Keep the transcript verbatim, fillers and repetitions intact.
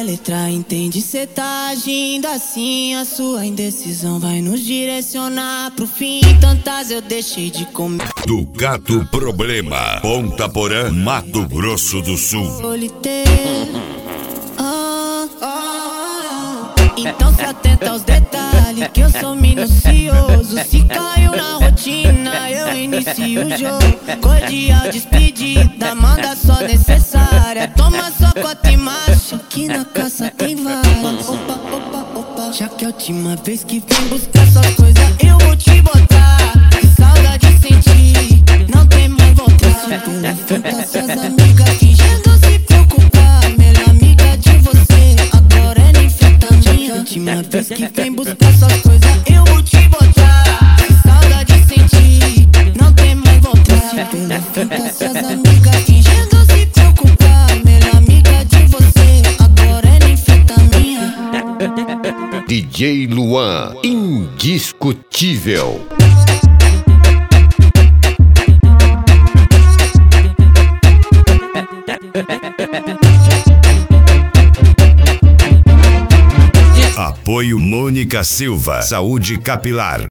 letra, entende? Cê tá agindo assim, a sua indecisão vai nos direcionar pro fim. Tantas eu deixei de comer. Do Gato Problema, Ponta Porã, Mato Grosso do Sul. Ah, ah, ah. Então se atenta aos detalhes, que eu sou minucioso. Se caiu na rotina, eu inicio o jogo. Cordial despedida, manda só necessária. Toma só cota e marcha, que na caça tem várias. Opa, opa, opa, já que é a última vez que vem buscar suas coisas, eu vou te botar. Que saudade senti, não tem mais volta. Pela frente, suas amigas fingindo se preocupar. Melhor amiga de você, agora é nem frente a minha. Última vez que vem buscar suas coisas, eu vou te botar. Que saudade senti, não tem mais volta. Pela frente, suas amigas fingindo se preocupar. Melhor amiga de você, agora é nem frente a minha. D J Luan, indiscutível. Apoio Mônica Silva, Saúde Capilar.